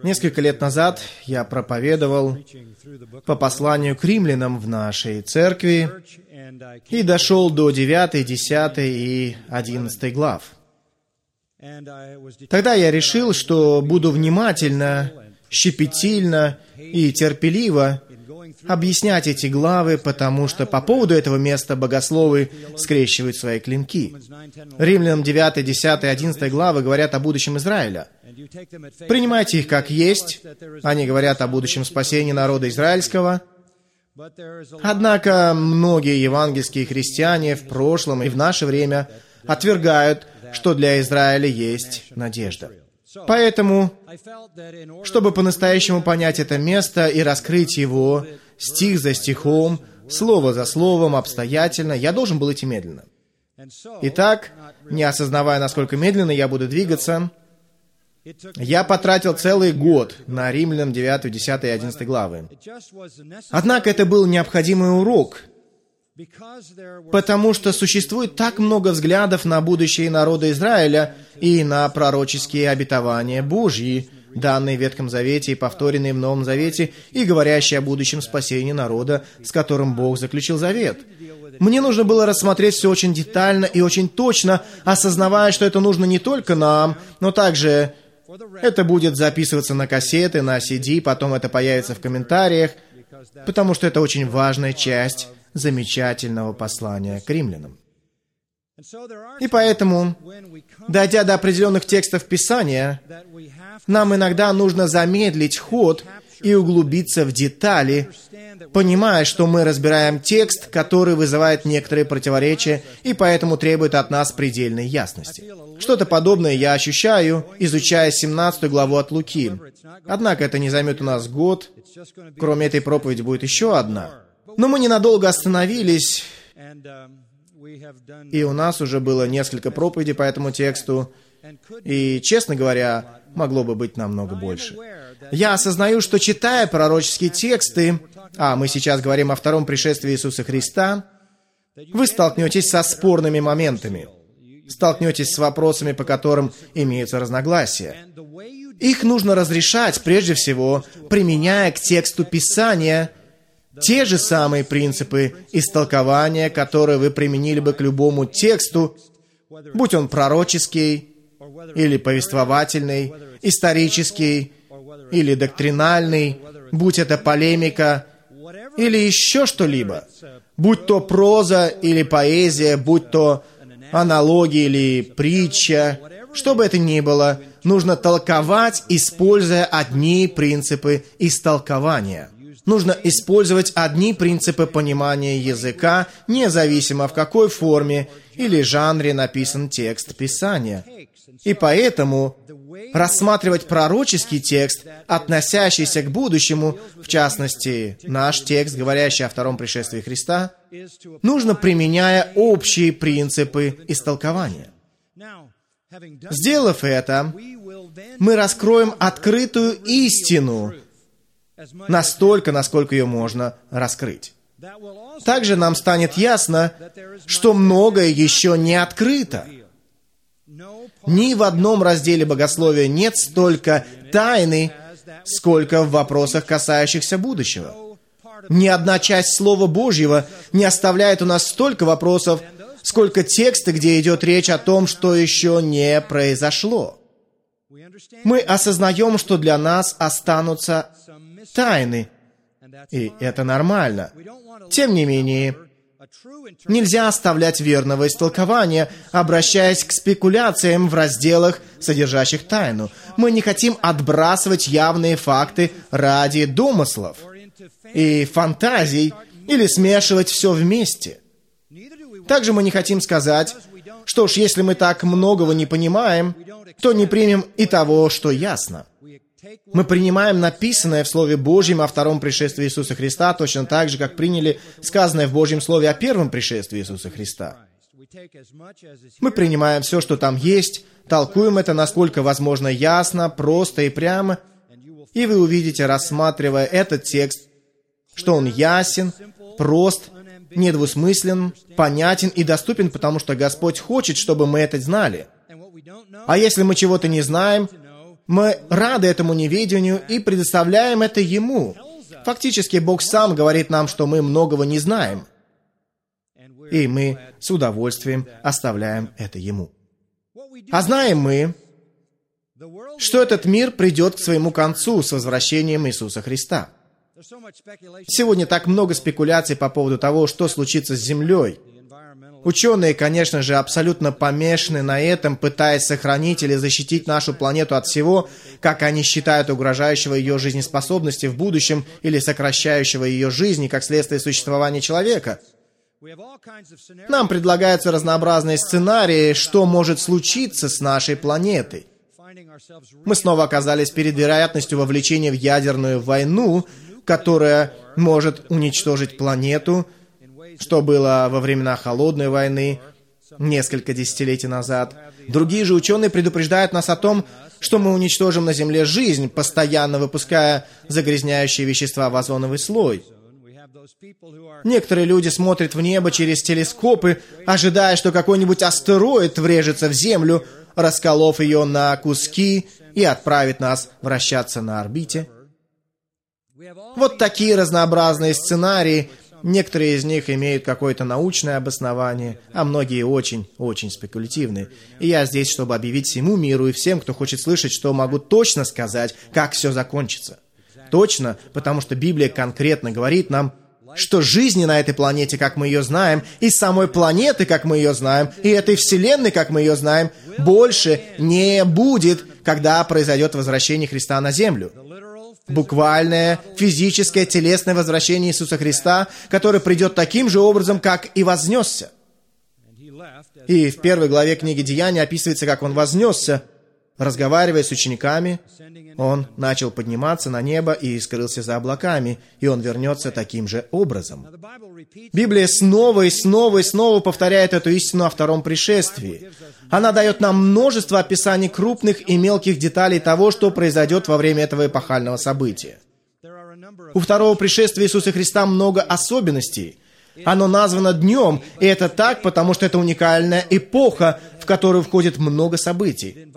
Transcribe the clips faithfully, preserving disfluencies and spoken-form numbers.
Несколько лет назад я проповедовал по посланию к римлянам в нашей церкви и дошел до девятой, десятой и одиннадцатой глав. Тогда я решил, что буду внимательно, щепетильно и терпеливо объяснять эти главы, потому что по поводу этого места богословы скрещивают свои клинки. Римлянам девятой, десятой, одиннадцатой главы говорят о будущем Израиля. Принимайте их как есть. Они говорят о будущем спасении народа израильского. Однако многие евангельские христиане в прошлом и в наше время отвергают, что для Израиля есть надежда. Поэтому, чтобы по-настоящему понять это место и раскрыть его стих за стихом, слово за словом, обстоятельно, я должен был идти медленно. Итак, не осознавая, насколько медленно я буду двигаться, я потратил целый год на Римлянам девятой, десятой и одиннадцатой главы. Однако это был необходимый урок, потому что существует так много взглядов на будущее народа Израиля и на пророческие обетования Божьи, данные в Ветхом Завете и повторенные в Новом Завете, и говорящие о будущем спасении народа, с которым Бог заключил завет. Мне нужно было рассмотреть все очень детально и очень точно, осознавая, что это нужно не только нам, но также это будет записываться на кассеты, на си ди, потом это появится в комментариях, потому что это очень важная часть замечательного послания к римлянам. И поэтому, дойдя до определенных текстов Писания, нам иногда нужно замедлить ход и углубиться в детали, понимая, что мы разбираем текст, который вызывает некоторые противоречия и поэтому требует от нас предельной ясности. Что-то подобное я ощущаю, изучая семнадцатую главу от Луки. Однако это не займет у нас год. Кроме этой проповеди будет еще одна. Но мы ненадолго остановились, и у нас уже было несколько проповедей по этому тексту, и, честно говоря, могло бы быть намного больше. Я осознаю, что, читая пророческие тексты, а мы сейчас говорим о втором пришествии Иисуса Христа, вы столкнетесь со спорными моментами, столкнетесь с вопросами, по которым имеются разногласия. Их нужно разрешать, прежде всего, применяя к тексту Писания те же самые принципы истолкования, которые вы применили бы к любому тексту, будь он пророческий, или повествовательный, исторический, или доктринальный, будь это полемика, или еще что-либо, будь то проза или поэзия, будь то аналогия или притча, что бы это ни было, нужно толковать, используя одни принципы истолкования. Нужно использовать одни принципы понимания языка, независимо в какой форме или жанре написан текст Писания. И поэтому рассматривать пророческий текст, относящийся к будущему, в частности, наш текст, говорящий о втором пришествии Христа, нужно, применяя общие принципы истолкования. Сделав это, мы раскроем открытую истину, настолько, насколько ее можно раскрыть. Также нам станет ясно, что многое еще не открыто. Ни в одном разделе богословия нет столько тайны, сколько в вопросах, касающихся будущего. Ни одна часть Слова Божьего не оставляет у нас столько вопросов, сколько тексты, где идет речь о том, что еще не произошло. Мы осознаем, что для нас останутся тайны, и это нормально. Тем не менее, нельзя оставлять верного истолкования, обращаясь к спекуляциям в разделах, содержащих тайну. Мы не хотим отбрасывать явные факты ради домыслов и фантазий или смешивать все вместе. Также мы не хотим сказать, что ж, если мы так многого не понимаем, то не примем и того, что ясно. Мы принимаем написанное в Слове Божьем о втором пришествии Иисуса Христа точно так же, как приняли сказанное в Божьем Слове о первом пришествии Иисуса Христа. Мы принимаем все, что там есть, толкуем это насколько возможно ясно, просто и прямо, и вы увидите, рассматривая этот текст, что он ясен, прост, недвусмыслен, понятен и доступен, потому что Господь хочет, чтобы мы это знали. А если мы чего-то не знаем, Мы рады этому неведению и предоставляем это Ему. Фактически, Бог сам говорит нам, что мы многого не знаем. И мы с удовольствием оставляем это Ему. А знаем мы, что этот мир придет к своему концу с возвращением Иисуса Христа. Сегодня так много спекуляций по поводу того, что случится с Землей. Ученые, конечно же, абсолютно помешаны на этом, пытаясь сохранить или защитить нашу планету от всего, как они считают, угрожающего ее жизнеспособности в будущем или сокращающего ее жизни как следствие существования человека. Нам предлагаются разнообразные сценарии, что может случиться с нашей планетой. Мы снова оказались перед вероятностью вовлечения в ядерную войну, которая может уничтожить планету, что было во времена Холодной войны, несколько десятилетий назад. Другие же ученые предупреждают нас о том, что мы уничтожим на Земле жизнь, постоянно выпуская загрязняющие вещества в озоновый слой. Некоторые люди смотрят в небо через телескопы, ожидая, что какой-нибудь астероид врежется в Землю, расколов ее на куски и отправит нас вращаться на орбите. Вот такие разнообразные сценарии. Некоторые из них имеют какое-то научное обоснование, а многие очень-очень спекулятивные. И я здесь, чтобы объявить всему миру и всем, кто хочет слышать, что могу точно сказать, как все закончится. Точно, потому что Библия конкретно говорит нам, что жизни на этой планете, как мы ее знаем, и самой планеты, как мы ее знаем, и этой Вселенной, как мы ее знаем, больше не будет, когда произойдет возвращение Христа на Землю. Буквальное, физическое, телесное возвращение Иисуса Христа, который придет таким же образом, как и вознесся. И в первой главе книги Деяний описывается, как Он вознесся. Разговаривая с учениками, Он начал подниматься на небо и скрылся за облаками, и Он вернется таким же образом. Библия снова и снова и снова повторяет эту истину о втором пришествии. Она дает нам множество описаний крупных и мелких деталей того, что произойдет во время этого эпохального события. У второго пришествия Иисуса Христа много особенностей. Оно названо днем, и это так, потому что это уникальная эпоха, в которую входит много событий.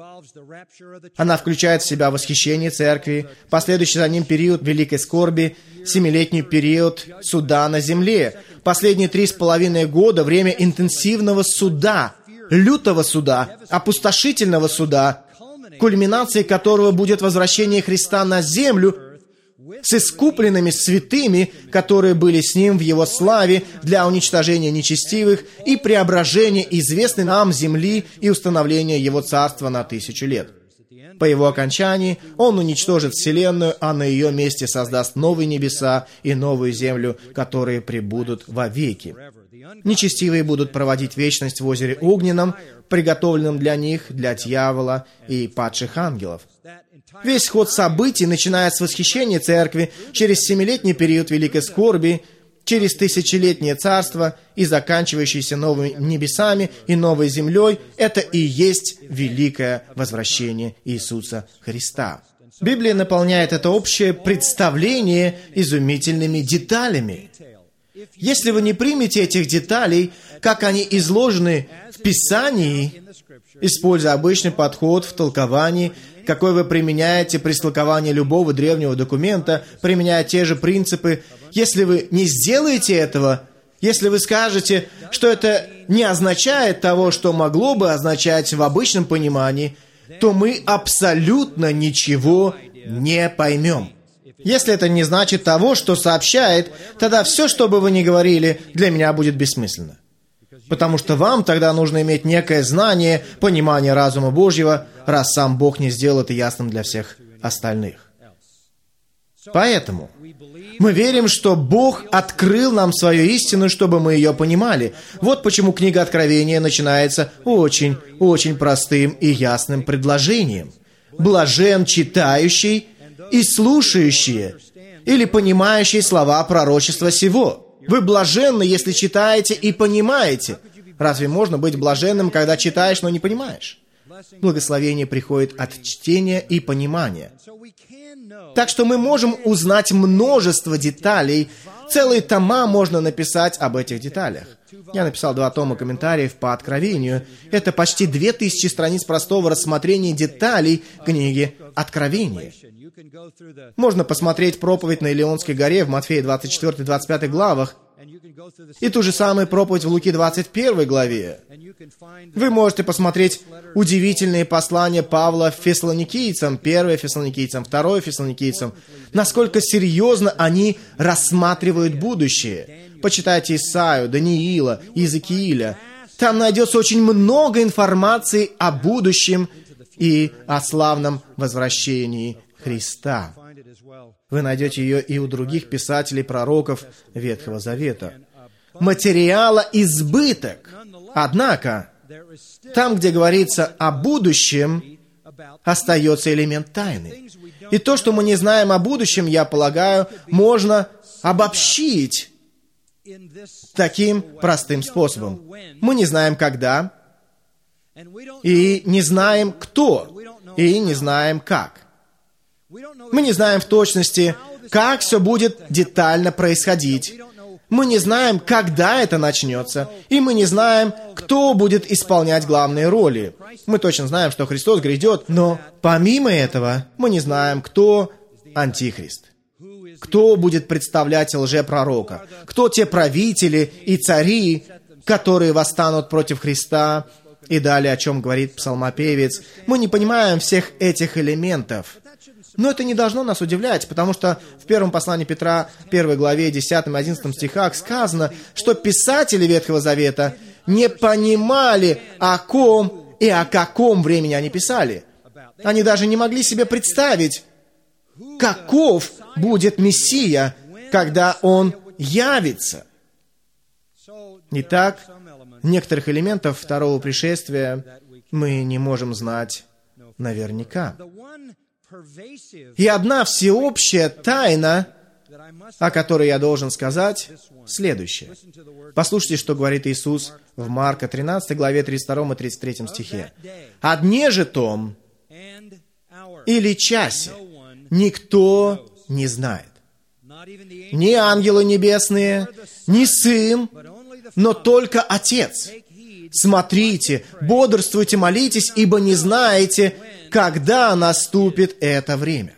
Она включает в себя восхищение церкви, последующий за ним период великой скорби, семилетний период суда на земле, последние три с половиной года время интенсивного суда, лютого суда, опустошительного суда, кульминацией которого будет возвращение Христа на землю с искупленными святыми, которые были с Ним в Его славе для уничтожения нечестивых и преображения известной нам земли и установления Его царства на тысячу лет. По Его окончании Он уничтожит вселенную, а на ее месте создаст новые небеса и новую землю, которые пребудут вовеки. Нечестивые будут проводить вечность в озере Огненном, приготовленном для них, для дьявола и падших ангелов. Весь ход событий, начиная с восхищения церкви, через семилетний период великой скорби, через тысячелетнее царство и заканчивающийся новыми небесами и новой землей, это и есть великое возвращение Иисуса Христа. Библия наполняет это общее представление изумительными деталями. Если вы не примете этих деталей, как они изложены в Писании, используя обычный подход в толковании, какой вы применяете при толковании любого древнего документа, применяя те же принципы, если вы не сделаете этого, если вы скажете, что это не означает того, что могло бы означать в обычном понимании, то мы абсолютно ничего не поймем. Если это не значит того, что сообщает, тогда все, что бы вы ни говорили, для меня будет бессмысленно. Потому что вам тогда нужно иметь некое знание, понимание разума Божьего, раз сам Бог не сделал это ясным для всех остальных. Поэтому мы верим, что Бог открыл нам свою истину, чтобы мы ее понимали. Вот почему книга Откровения начинается очень, очень простым и ясным предложением. «Блажен читающий и слушающие, или понимающие слова пророчества сего». Вы блаженны, если читаете и понимаете. Разве можно быть блаженным, когда читаешь, но не понимаешь? Благословение приходит от чтения и понимания. Так что мы можем узнать множество деталей. Целые тома можно написать об этих деталях. Я написал два тома комментариев по Откровению. Это почти две тысячи страниц простого рассмотрения деталей книги Откровения. Можно посмотреть проповедь на Илионской горе в Матфея двадцать четвёртой двадцать пятой главах, и ту же самую проповедь в Луки двадцать первой главе. Вы можете посмотреть удивительные послания Павла Фессалоникийцам, первое Фессалоникийцам, второе Фессалоникийцам, насколько серьезно они рассматривают будущее. Почитайте Исаию, Даниила, Иезекииля. Там найдется очень много информации о будущем и о славном возвращении Христа. Вы найдете ее и у других писателей, пророков Ветхого Завета. Материала избыток. Однако, там, где говорится о будущем, остается элемент тайны. И то, что мы не знаем о будущем, я полагаю, можно обобщить таким простым способом. Мы не знаем, когда, и не знаем, кто, и не знаем, как. Мы не знаем в точности, как все будет детально происходить. Мы не знаем, когда это начнется, и мы не знаем, кто будет исполнять главные роли. Мы точно знаем, что Христос грядет, но помимо этого мы не знаем, кто Антихрист, кто будет представлять лжепророка, кто те правители и цари, которые восстанут против Христа, и далее, о чем говорит псалмопевец. Мы не понимаем всех этих элементов. Но это не должно нас удивлять, потому что в первом послании Петра, первой главе, десятом и одиннадцатом стихах сказано, что писатели Ветхого Завета не понимали, о ком и о каком времени они писали. Они даже не могли себе представить, каков будет Мессия, когда Он явится. Итак, некоторых элементов второго пришествия мы не можем знать наверняка. И одна всеобщая тайна, о которой я должен сказать, следующее. Послушайте, что говорит Иисус в Марка тринадцатой главе тридцать втором и тридцать третьем стихе. «О дне же том или часе никто не знает. Ни ангелы небесные, ни Сын, но только Отец. Смотрите, бодрствуйте, молитесь, ибо не знаете, когда наступит это время».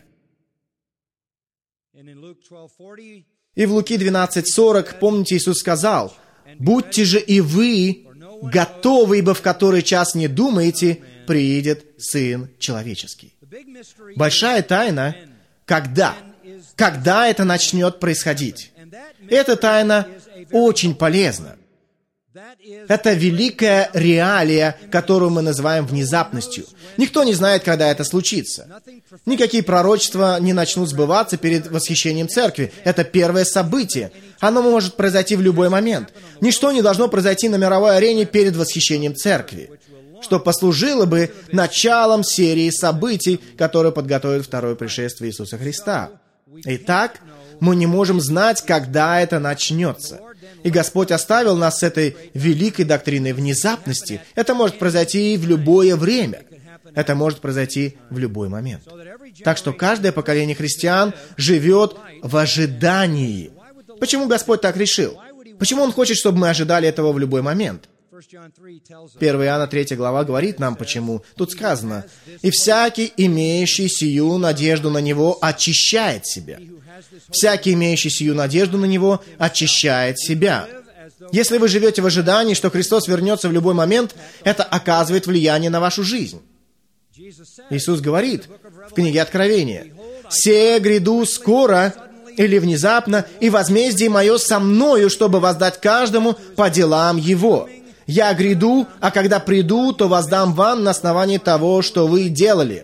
И в Луки двенадцать сорок, помните, Иисус сказал: «Будьте же и вы готовы, ибо в который час не думаете, приидет Сын Человеческий». Большая тайна, когда? Когда это начнет происходить? Эта тайна очень полезна. Это великая реалия, которую мы называем внезапностью. Никто не знает, когда это случится. Никакие пророчества не начнут сбываться перед восхищением церкви. Это первое событие. Оно может произойти в любой момент. Ничто не должно произойти на мировой арене перед восхищением церкви, что послужило бы началом серии событий, которые подготовят второе пришествие Иисуса Христа. Итак, мы не можем знать, когда это начнется. И Господь оставил нас с этой великой доктриной внезапности. Это может произойти в любое время. Это может произойти в любой момент. Так что каждое поколение христиан живет в ожидании. Почему Господь так решил? Почему Он хочет, чтобы мы ожидали этого в любой момент? первое Иоанна третья глава говорит нам, почему. Тут сказано: «И всякий, имеющий сию надежду на Него, очищает себя». Всякий, имеющий сию надежду на Него, очищает себя. Если вы живете в ожидании, что Христос вернется в любой момент, это оказывает влияние на вашу жизнь. Иисус говорит в книге Откровения: «Се гряду скоро или внезапно, и возмездие мое со мною, чтобы воздать каждому по делам его. Я гряду, а когда приду, то воздам вам на основании того, что вы делали».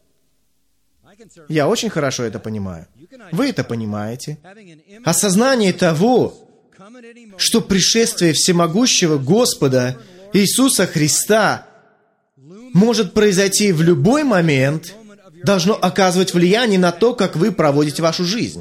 Я очень хорошо это понимаю. Вы это понимаете. Осознание того, что пришествие всемогущего Господа Иисуса Христа может произойти в любой момент, должно оказывать влияние на то, как вы проводите вашу жизнь.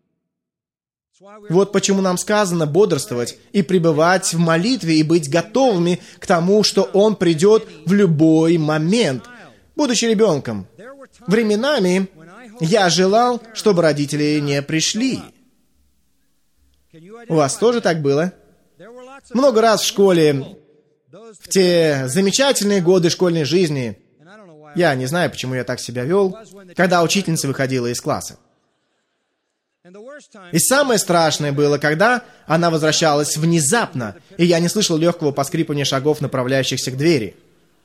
Вот почему нам сказано бодрствовать и пребывать в молитве и быть готовыми к тому, что Он придет в любой момент. Будучи ребенком, временами я желал, чтобы родители не пришли. У вас тоже так было? Много раз в школе, в те замечательные годы школьной жизни, я не знаю, почему я так себя вел, когда учительница выходила из класса. И самое страшное было, когда она возвращалась внезапно, и я не слышал легкого поскрипывания шагов, направляющихся к двери.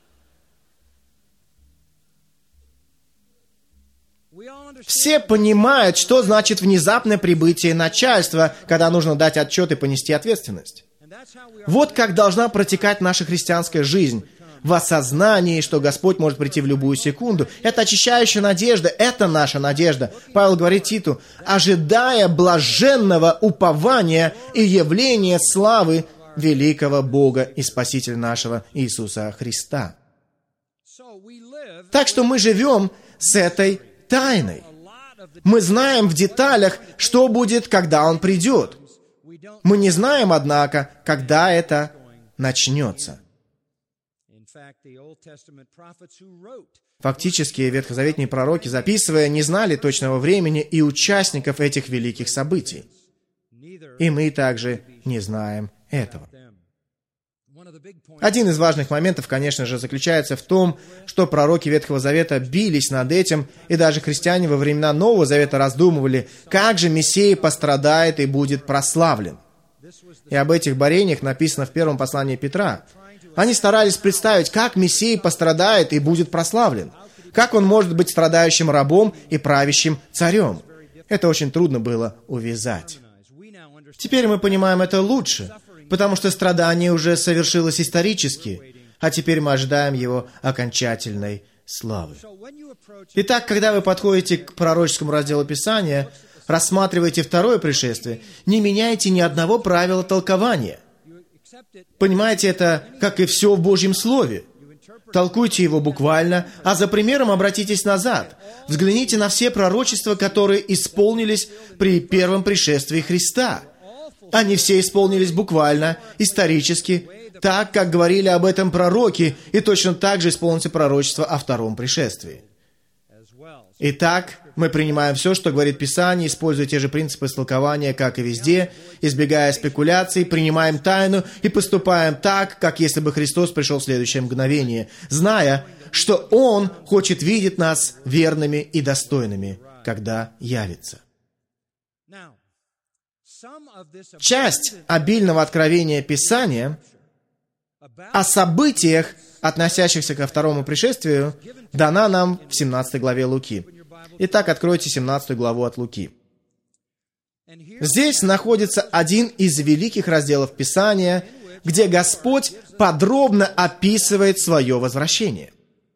Все понимают, что значит внезапное прибытие начальства, когда нужно дать отчет и понести ответственность. Вот как должна протекать наша христианская жизнь. В осознании, что Господь может прийти в любую секунду. Это очищающая надежда, это наша надежда. Павел говорит Титу, ожидая блаженного упования и явления славы великого Бога и Спасителя нашего Иисуса Христа. Так что мы живем с этой тайной. Мы знаем в деталях, что будет, когда Он придет. Мы не знаем, однако, когда это начнется. Фактически, ветхозаветные пророки, записывая, не знали точного времени и участников этих великих событий. И мы также не знаем этого. Один из важных моментов, конечно же, заключается в том, что пророки Ветхого Завета бились над этим, и даже христиане во времена Нового Завета раздумывали, как же Мессия пострадает и будет прославлен. И об этих борениях написано в первом послании Петра. Они старались представить, как Мессия пострадает и будет прославлен. Как он может быть страдающим рабом и правящим царем? Это очень трудно было увязать. Теперь мы понимаем это лучше, потому что страдание уже совершилось исторически, а теперь мы ожидаем его окончательной славы. Итак, когда вы подходите к пророческому разделу Писания, рассматриваете второе пришествие, не меняйте ни одного правила толкования. Понимаете это, как и все в Божьем Слове. Толкуйте его буквально, а за примером обратитесь назад. Взгляните на все пророчества, которые исполнились при первом пришествии Христа. Они все исполнились буквально, исторически, так, как говорили об этом пророки, и точно так же исполнится пророчество о втором пришествии. Итак, мы принимаем все, что говорит Писание, используя те же принципы истолкования, как и везде, избегая спекуляций, принимаем тайну и поступаем так, как если бы Христос пришел в следующее мгновение, зная, что Он хочет видеть нас верными и достойными, когда явится. Часть обильного откровения Писания о событиях, относящихся ко второму пришествию, дана нам в семнадцатой главе Луки. Итак, откройте семнадцатую главу от Луки. Здесь находится один из великих разделов Писания, где Господь подробно описывает свое возвращение.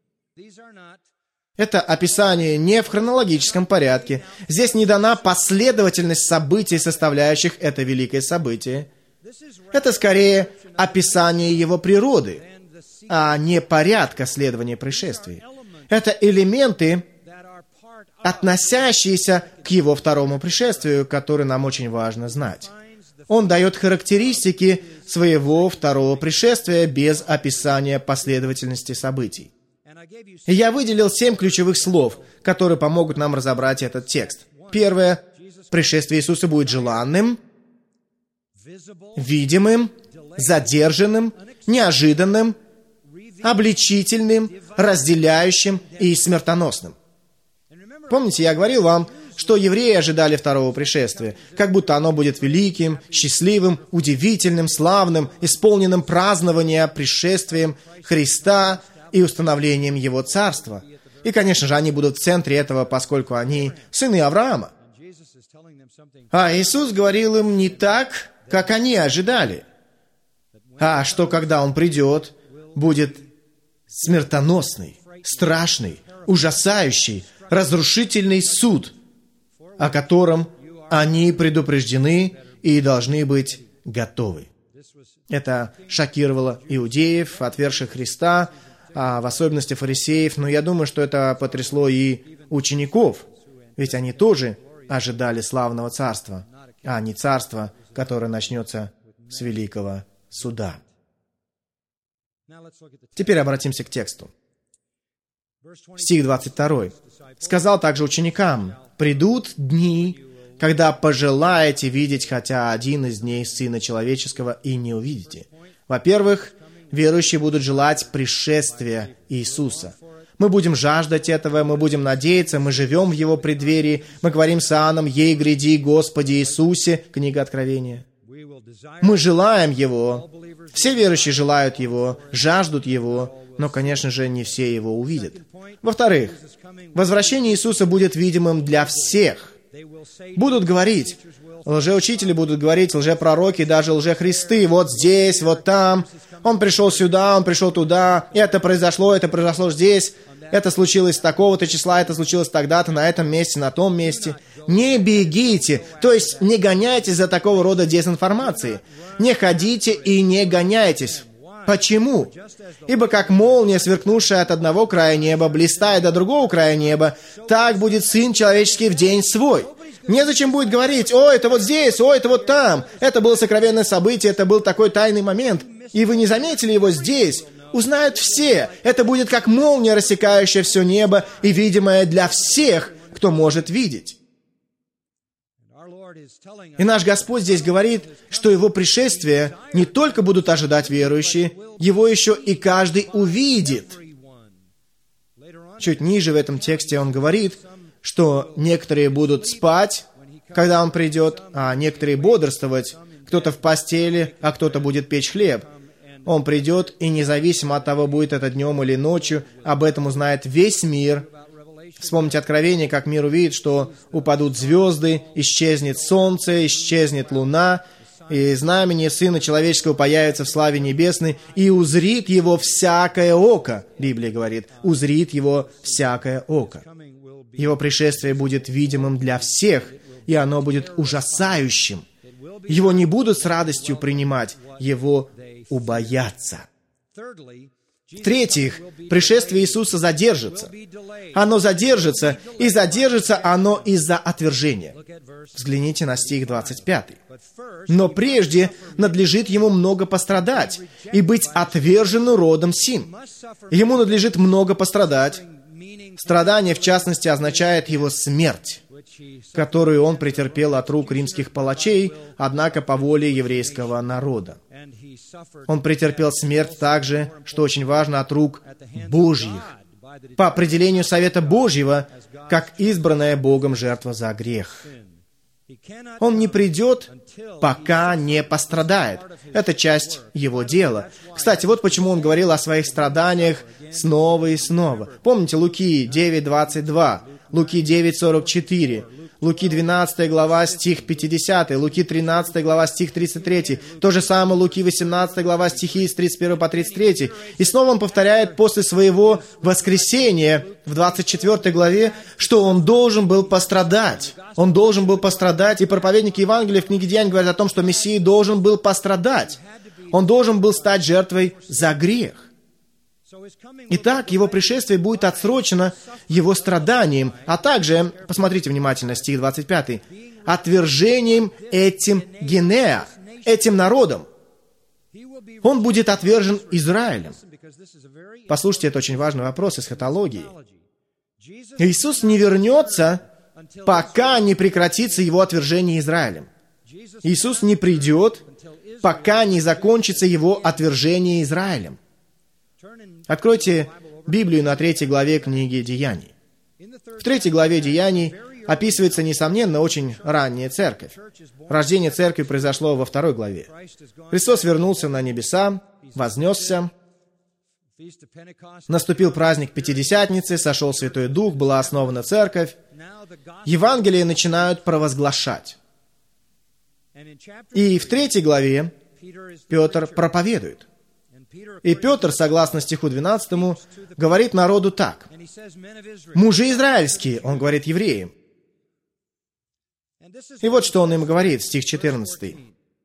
Это описание не в хронологическом порядке. Здесь не дана последовательность событий, составляющих это великое событие. Это скорее описание его природы, а не порядка следования пришествий. Это элементы, относящиеся к его второму пришествию, которые нам очень важно знать. Он дает характеристики своего второго пришествия без описания последовательности событий. И я выделил семь ключевых слов, которые помогут нам разобрать этот текст. Первое. Пришествие Иисуса будет желанным, видимым, задержанным, неожиданным, обличительным, разделяющим и смертоносным. Помните, я говорил вам, что евреи ожидали второго пришествия, как будто оно будет великим, счастливым, удивительным, славным, исполненным празднования пришествием Христа и установлением Его Царства. И, конечно же, они будут в центре этого, поскольку они сыны Авраама. А Иисус говорил им не так, как они ожидали, а что, когда Он придет, будет смертоносный, страшный, ужасающий, разрушительный суд, о котором они предупреждены и должны быть готовы. Это шокировало иудеев, отвергших Христа, а в особенности фарисеев, но я думаю, что это потрясло и учеников, ведь они тоже ожидали славного царства, а не царства, которое начнется с великого суда. Теперь обратимся к тексту. Стих двадцать два. «Сказал также ученикам: придут дни, когда пожелаете видеть хотя один из дней Сына Человеческого и не увидите. Во-первых, верующие будут желать пришествия Иисуса. Мы будем жаждать этого, мы будем надеяться, мы живем в Его преддверии, мы говорим с Иоанном: «Ей гряди, Господи Иисусе», книга Откровения. Мы желаем Его, все верующие желают Его, жаждут Его, но, конечно же, не все Его увидят. Во-вторых, возвращение Иисуса будет видимым для всех. Будут говорить, лжеучители будут говорить, лжепророки, даже лжехристы, вот здесь, вот там, Он пришел сюда, Он пришел туда, это произошло, это произошло здесь, это случилось с такого-то числа, это случилось тогда-то, на этом месте, на том месте. Не бегите, то есть не гоняйтесь за такого рода дезинформацией. Не ходите и не гоняйтесь. Почему? Ибо как молния, сверкнувшая от одного края неба, блистает до другого края неба, так будет Сын Человеческий в день свой. Незачем будет говорить: «О, это вот здесь, о, это вот там, это было сокровенное событие, это был такой тайный момент, и вы не заметили его здесь». Узнают все. Это будет как молния, рассекающая все небо и видимая для всех, кто может видеть. И наш Господь здесь говорит, что Его пришествие не только будут ожидать верующие, Его еще и каждый увидит. Чуть ниже в этом тексте Он говорит, что некоторые будут спать, когда Он придет, а некоторые бодрствовать, кто-то в постели, а кто-то будет печь хлеб. Он придет, и независимо от того, будет это днем или ночью, об этом узнает весь мир. Вспомните Откровение, как мир увидит, что упадут звезды, исчезнет солнце, исчезнет луна, и знамение Сына Человеческого появится в славе небесной, и узрит Его всякое око. Библия говорит, узрит Его всякое око. Его пришествие будет видимым для всех, и оно будет ужасающим. Его не будут с радостью принимать, Его убоятся. В-третьих, пришествие Иисуса задержится. Оно задержится, и задержится оно из-за отвержения. Взгляните на стих двадцать пятый. «Но прежде надлежит Ему много пострадать, и быть отвержену родом сим». Ему надлежит много пострадать. Страдание, в частности, означает Его смерть, которую Он претерпел от рук римских палачей, однако по воле еврейского народа. Он претерпел смерть также, что очень важно, от рук Божьих, по определению Совета Божьего, как избранная Богом жертва за грех. Он не придет, пока не пострадает. Это часть Его дела. Кстати, вот почему Он говорил о своих страданиях снова и снова. Помните Луки девять двадцать два, Луки девять сорок четыре, Луки двенадцатая глава, стих пятидесятый, Луки тринадцатая глава, стих тридцать третий, то же самое Луки восемнадцатая глава, стихи с тридцать первого по тридцать третий. И снова Он повторяет после своего воскресения в двадцать четвёртой главе, что Он должен был пострадать. Он должен был пострадать, и проповедники Евангелия в книге Деяний говорят о том, что Мессия должен был пострадать. Он должен был стать жертвой за грех. Итак, Его пришествие будет отсрочено Его страданием, а также, посмотрите внимательно, стих двадцать пятый, отвержением этим генеа, этим народом. Он будет отвержен Израилем. Послушайте, это очень важный вопрос эсхатологии. Иисус не вернется, пока не прекратится Его отвержение Израилем. Иисус не придет, пока не закончится Его отвержение Израилем. Откройте Библию на третьей главе книги Деяний. В третьей главе Деяний описывается, несомненно, очень ранняя церковь. Рождение церкви произошло во второй главе. Христос вернулся на небеса, вознесся, наступил праздник Пятидесятницы, сошел Святой Дух, была основана церковь. Евангелие начинают провозглашать. И в третьей главе Петр проповедует. И Петр, согласно стиху двенадцатому, говорит народу так. «Мужи израильские», он говорит евреям. И вот что он им говорит, стих четырнадцатый.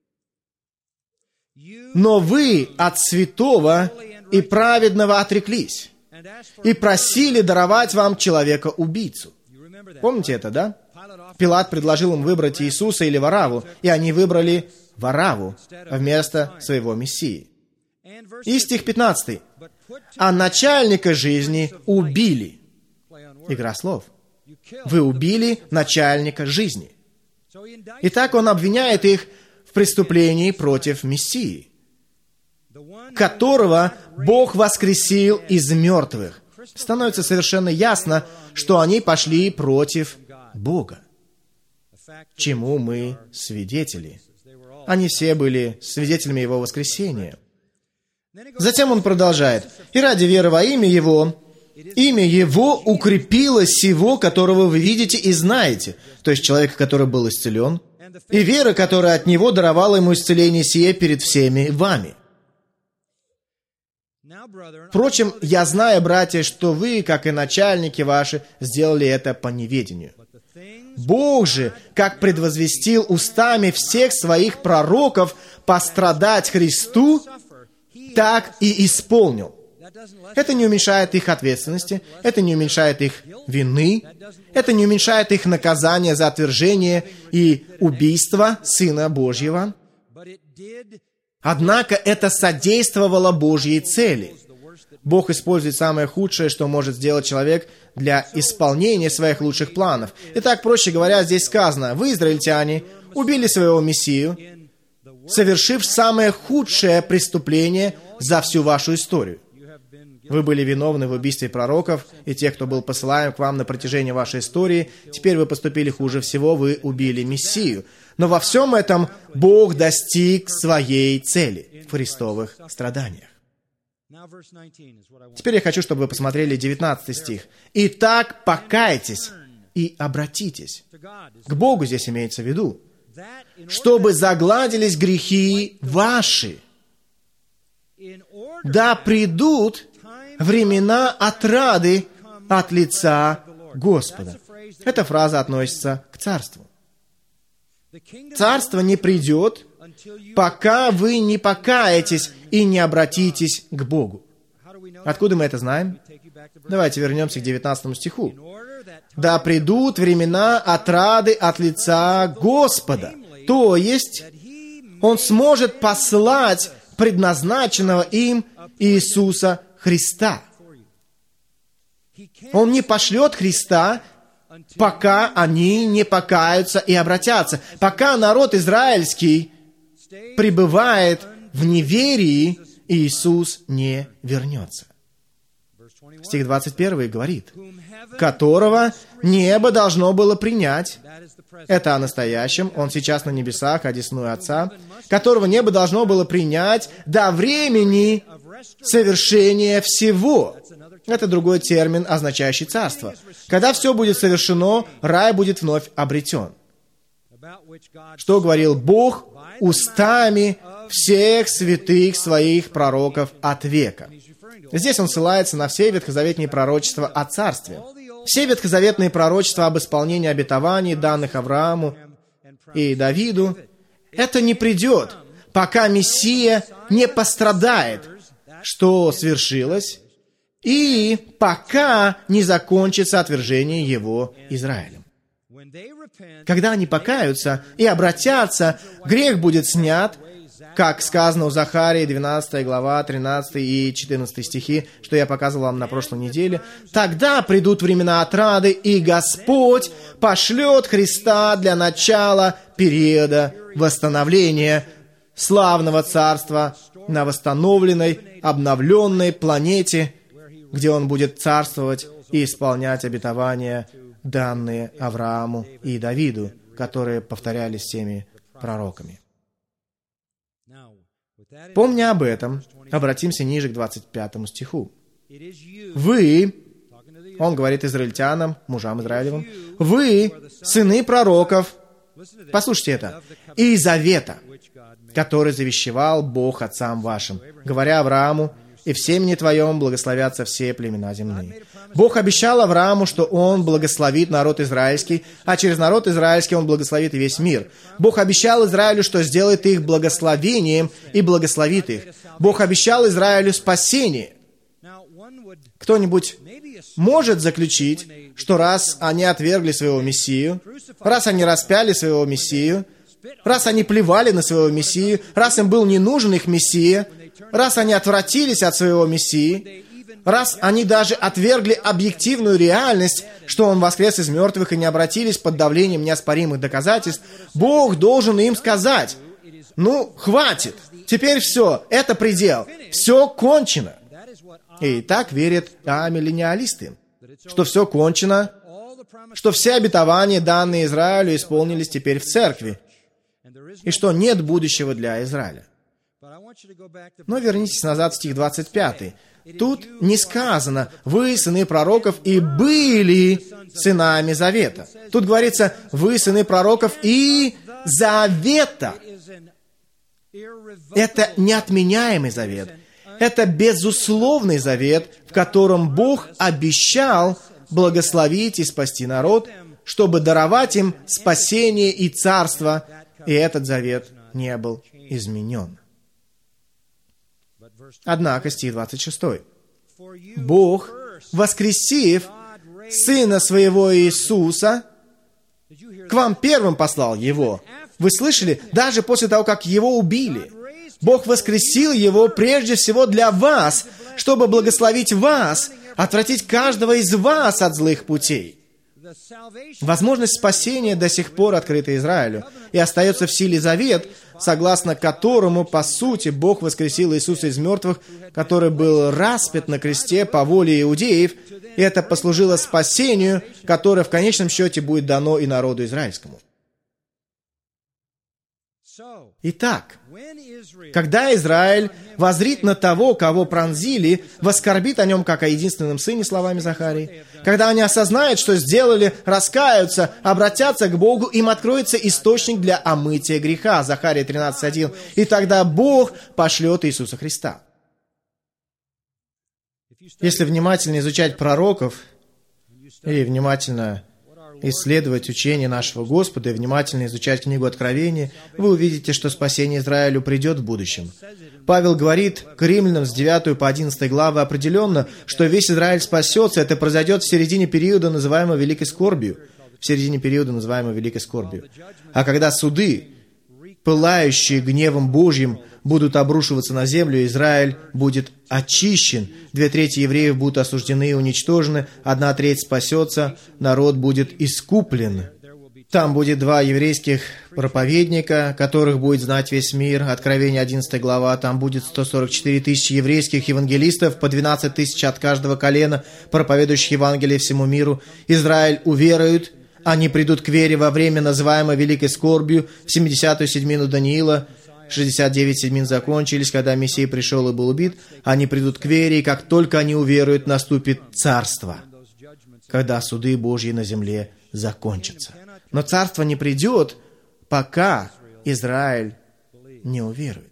«Но вы от святого и праведного отреклись, и просили даровать вам человека-убийцу». Помните это, да? Пилат предложил им выбрать Иисуса или Варавву, и они выбрали Варавву вместо своего Мессии. И стих пятнадцатый. «А начальника жизни убили». Игра слов. Вы убили начальника жизни. Итак, он обвиняет их в преступлении против Мессии, которого Бог воскресил из мертвых. Становится совершенно ясно, что они пошли против Бога, чему мы свидетели. Они все были свидетелями Его воскресения. Затем он продолжает. «И ради веры во имя Его, имя Его укрепило сего, которого вы видите и знаете», то есть человека, который был исцелен, «и вера, которая от Него даровала ему исцеление сие перед всеми вами». Впрочем, я знаю, братья, что вы, как и начальники ваши, сделали это по неведению. Бог же, как предвозвестил устами всех своих пророков пострадать Христу, так и исполнил. Это не уменьшает их ответственности, это не уменьшает их вины, это не уменьшает их наказания за отвержение и убийство Сына Божьего. Однако это содействовало Божьей цели. Бог использует самое худшее, что может сделать человек для исполнения своих лучших планов. Итак, проще говоря, здесь сказано: вы, израильтяне, убили своего Мессию, совершив самое худшее преступление за всю вашу историю. Вы были виновны в убийстве пророков и тех, кто был посылаем к вам на протяжении вашей истории. Теперь вы поступили хуже всего, вы убили Мессию. Но во всем этом Бог достиг своей цели в христовых страданиях. Теперь я хочу, чтобы вы посмотрели девятнадцатый стих. «Итак, покайтесь и обратитесь». К Богу здесь имеется в виду. «Чтобы загладились грехи ваши, да придут времена отрады от лица Господа». Эта фраза относится к царству. Царство не придет, пока вы не покаетесь и не обратитесь к Богу. Откуда мы это знаем? Давайте вернемся к девятнадцатому стиху. «Да придут времена отрады от лица Господа». То есть, Он сможет послать предназначенного им Иисуса Христа. Он не пошлет Христа, пока они не покаются и обратятся. Пока народ израильский пребывает в неверии, Иисус не вернется. Стих двадцать первый говорит: «Которого небо должно было принять». Это о настоящем, Он сейчас на небесах, одесную Отца. «Которого небо должно было принять до времени совершения всего». Это другой термин, означающий царство. Когда все будет совершено, рай будет вновь обретен. Что говорил Бог устами всех святых своих пророков от века. Здесь он ссылается на все ветхозаветные пророчества о царстве. Все ветхозаветные пророчества об исполнении обетований, данных Аврааму и Давиду, это не придет, пока Мессия не пострадает, что свершилось, и пока не закончится отвержение его Израилем. Когда они покаются и обратятся, грех будет снят, как сказано у Захарии, двенадцатая глава, тринадцатый и четырнадцатый стихи, что я показывал вам на прошлой неделе. «Тогда придут времена отрады, и Господь пошлет Христа для начала периода восстановления славного царства на восстановленной, обновленной планете, где Он будет царствовать и исполнять обетования, данные Аврааму и Давиду, которые повторялись всеми пророками». Помня об этом, обратимся ниже к двадцать пятому стиху. «Вы», он говорит израильтянам, мужам Израилевым, «вы, сыны пророков», послушайте это, «и завета, который завещевал Бог отцам вашим, говоря Аврааму: и в семени твоем благословятся все племена земные». Бог обещал Аврааму, что Он благословит народ израильский, а через народ израильский Он благословит и весь мир. Бог обещал Израилю, что сделает их благословением и благословит их. Бог обещал Израилю спасение. Кто-нибудь может заключить, что раз они отвергли своего Мессию, раз они распяли своего Мессию, раз они плевали на своего Мессию, раз им был не нужен их Мессия, раз они отвратились от своего Мессии, Раз они даже отвергли объективную реальность, что Он воскрес из мертвых и не обратились под давлением неоспоримых доказательств, Бог должен им сказать: «Ну, хватит! Теперь все, это предел, все кончено». И так верят амиллениалисты, что все кончено, что все обетования, данные Израилю, исполнились теперь в церкви, и что нет будущего для Израиля. Но вернитесь назад в стих двадцать пятый. Тут не сказано: «Вы, сыны пророков, и были сынами завета». Тут говорится: «Вы, сыны пророков, и завета». Это неотменяемый завет. Это безусловный завет, в котором Бог обещал благословить и спасти народ, чтобы даровать им спасение и царство, и этот завет не был изменен. Однако, стих двадцать шестой. «Бог, воскресив Сына Своего Иисуса, к вам первым послал Его». Вы слышали? Даже после того, как Его убили, Бог воскресил Его прежде всего для вас, чтобы благословить вас, отвратить каждого из вас от злых путей. Возможность спасения до сих пор открыта Израилю, и остается в силе завет, согласно которому, по сути, Бог воскресил Иисуса из мертвых, который был распят на кресте по воле иудеев, и это послужило спасению, которое в конечном счете будет дано и народу израильскому. Итак, когда Израиль воззрит на того, кого пронзили, воскорбит о нем, как о единственном сыне, словами Захарии, когда они осознают, что сделали, раскаются, обратятся к Богу, им откроется источник для омытия греха, Захария тринадцать один, и тогда Бог пошлет Иисуса Христа. Если внимательно изучать пророков, или внимательно исследовать учение нашего Господа и внимательно изучать книгу Откровения, вы увидите, что спасение Израилю придет в будущем. Павел говорит к римлянам с девятой по одиннадцатой главы определенно, что весь Израиль спасется, это произойдет в середине периода, называемого Великой Скорбью. В середине периода, называемого Великой Скорбью. А когда суды, пылающие гневом Божьим, будут обрушиваться на землю, Израиль будет очищен, две трети евреев будут осуждены и уничтожены, одна треть спасется, народ будет искуплен. Там будет два еврейских проповедника, которых будет знать весь мир, Откровение одиннадцатая глава, там будет сто сорок четыре тысячи еврейских евангелистов, по двенадцать тысяч от каждого колена, проповедующих Евангелие всему миру. Израиль уверует, они придут к вере во время, называемой Великой Скорбью, в семидесятую седьмину Даниила, шестьдесят девять седьмин закончились, когда Мессия пришел и был убит. Они придут к вере, и как только они уверуют, наступит царство, когда суды Божьи на земле закончатся. Но царство не придет, пока Израиль не уверует.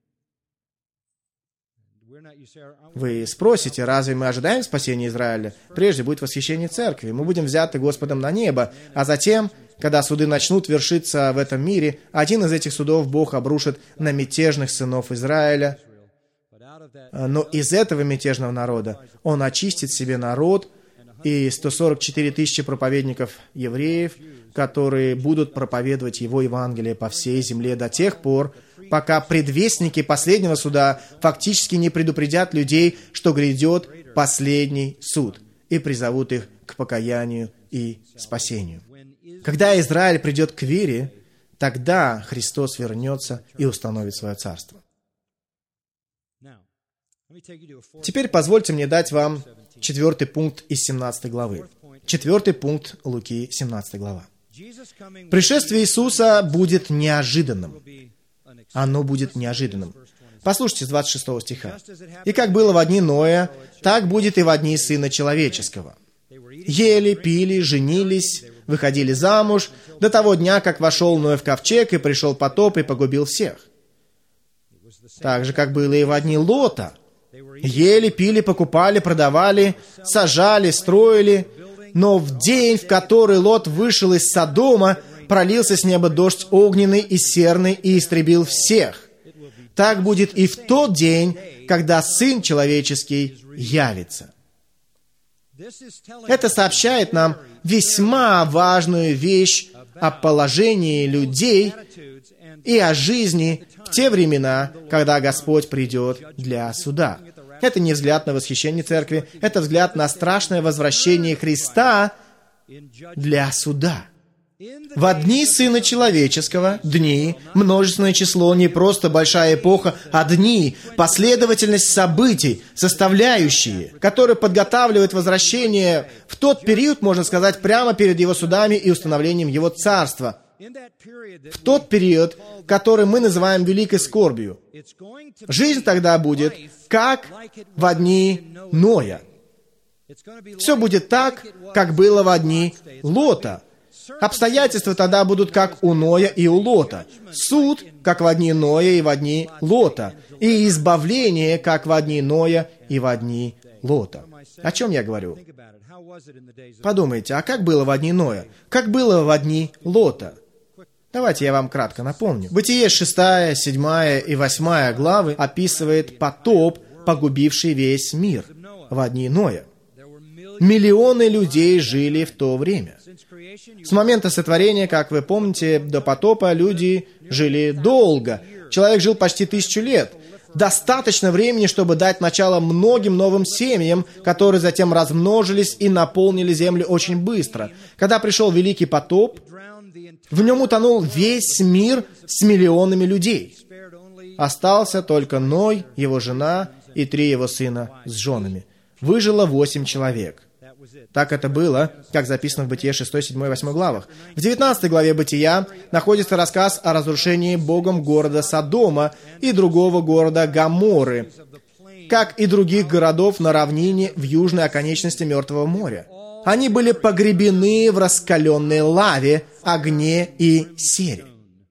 Вы спросите, разве мы ожидаем спасения Израиля? Прежде будет восхищение церкви, мы будем взяты Господом на небо, а затем, когда суды начнут вершиться в этом мире, один из этих судов Бог обрушит на мятежных сынов Израиля. Но из этого мятежного народа Он очистит себе народ и сто сорок четыре тысячи проповедников евреев, которые будут проповедовать Его Евангелие по всей земле до тех пор, пока предвестники последнего суда фактически не предупредят людей, что грядет последний суд, и призовут их к покаянию и спасению. Когда Израиль придет к вере, тогда Христос вернется и установит свое царство. Теперь позвольте мне дать вам четвертый пункт из семнадцатой главы. Четвертый пункт Луки, семнадцатая глава. Пришествие Иисуса будет неожиданным. Оно будет неожиданным. Послушайте с двадцать шестого стиха. «И как было во дни Ноя, так будет и во дни Сына Человеческого. Ели, пили, женились, выходили замуж, до того дня, как вошел Ной в ковчег, и пришел потоп, и погубил всех. Так же, как было и во дни Лота. Ели, пили, покупали, продавали, сажали, строили, но в день, в который Лот вышел из Содома, пролился с неба дождь огненный и серный и истребил всех. Так будет и в тот день, когда Сын Человеческий явится». Это сообщает нам весьма важную вещь о положении людей и о жизни в те времена, когда Господь придет для суда. Это не взгляд на восхищение церкви, это взгляд на страшное возвращение Христа для суда. В дни Сына Человеческого, дни, множественное число, не просто большая эпоха, а дни, последовательность событий, составляющие, которые подготавливают возвращение в тот период, можно сказать, прямо перед Его судами и установлением Его Царства. В тот период, который мы называем великой скорбью. Жизнь тогда будет, как в дни Ноя. Все будет так, как было в дни Лота. Обстоятельства тогда будут как у Ноя и у Лота. Суд, как в дни Ноя и в дни Лота. И избавление, как в дни Ноя и в дни Лота. О чем я говорю? Подумайте, а как было в дни Ноя? Как было в дни Лота? Давайте я вам кратко напомню. Бытие шестая, седьмая и восьмая главы описывает потоп, погубивший весь мир в дни Ноя. Миллионы людей жили в то время. С момента сотворения, как вы помните, до потопа люди жили долго. Человек жил почти тысячу лет. Достаточно времени, чтобы дать начало многим новым семьям, которые затем размножились и наполнили землю очень быстро. Когда пришел Великий потоп, в нем утонул весь мир с миллионами людей. Остался только Ной, его жена и три его сына с женами. Выжило восемь человек. Так это было, как записано в Бытие шестой, седьмой и восьмой главах. В девятнадцатой главе Бытия находится рассказ о разрушении Богом города Содома и другого города Гоморры, как и других городов на равнине в южной оконечности Мертвого моря. Они были погребены в раскаленной лаве, огне и сере.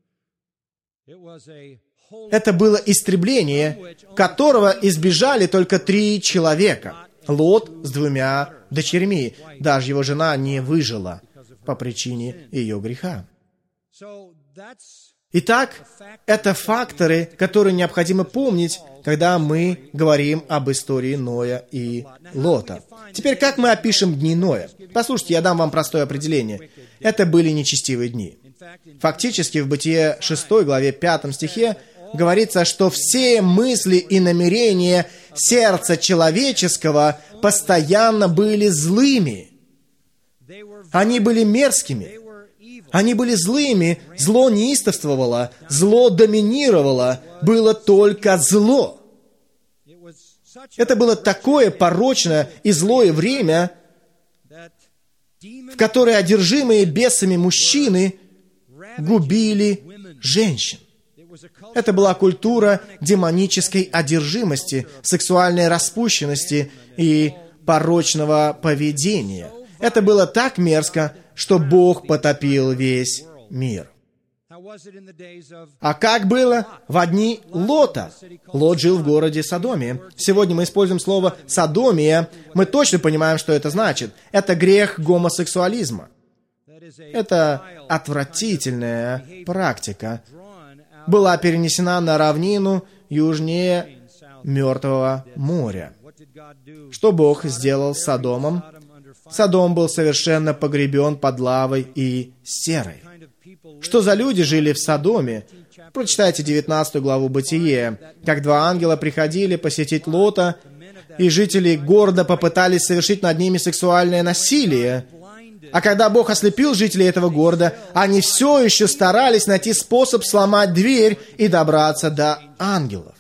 Это было истребление, которого избежали только три человека. Лот с двумя дочерьми. Даже его жена не выжила по причине ее греха. Итак, это факторы, которые необходимо помнить, когда мы говорим об истории Ноя и Лота. Теперь, как мы опишем дни Ноя? Послушайте, я дам вам простое определение. Это были нечестивые дни. Фактически, в Бытие шестой главе пятом стихе говорится, что все мысли и намерения сердца человеческого постоянно были злыми. Они были мерзкими. Они были злыми. Зло неистовствовало. Зло доминировало. Было только зло. Это было такое порочное и злое время, в которое одержимые бесами мужчины губили женщин. Это была культура демонической одержимости, сексуальной распущенности и порочного поведения. Это было так мерзко, что Бог потопил весь мир. А как было в дни Лота? Лот жил в городе Содоме. Сегодня мы используем слово «содомия». Мы точно понимаем, что это значит. Это грех гомосексуализма. Это отвратительная практика. Была перенесена на равнину южнее Мертвого моря. Что Бог сделал с Содомом? Содом был совершенно погребен под лавой и серой. Что за люди жили в Содоме? Прочитайте девятнадцатую главу Бытие, как два ангела приходили посетить Лота, и жители города попытались совершить над ними сексуальное насилие. А когда Бог ослепил жителей этого города, они все еще старались найти способ сломать дверь и добраться до ангелов.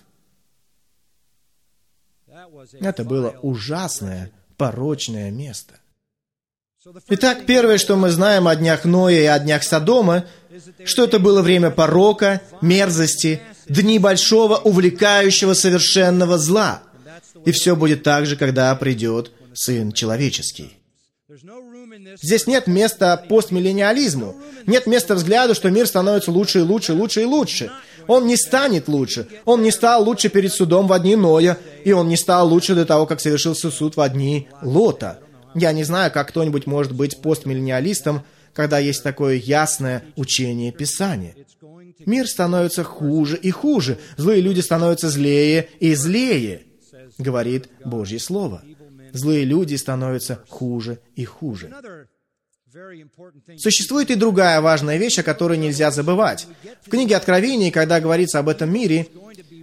Это было ужасное, порочное место. Итак, первое, что мы знаем о днях Ноя и о днях Содома, что это было время порока, мерзости, дни большого, увлекающего, совершенного зла. И все будет так же, когда придет Сын Человеческий. Здесь нет места постмиллениализму. Нет места взгляду, что мир становится лучше и лучше, лучше и лучше. Он не станет лучше. Он не стал лучше перед судом в дни Ноя, и он не стал лучше до того, как совершился суд в дни Лота. Я не знаю, как кто-нибудь может быть постмиллениалистом, когда есть такое ясное учение Писания. Мир становится хуже и хуже. Злые люди становятся злее и злее, говорит Божье Слово. Злые люди становятся хуже и хуже. Существует и другая важная вещь, о которой нельзя забывать. В книге Откровений, когда говорится об этом мире,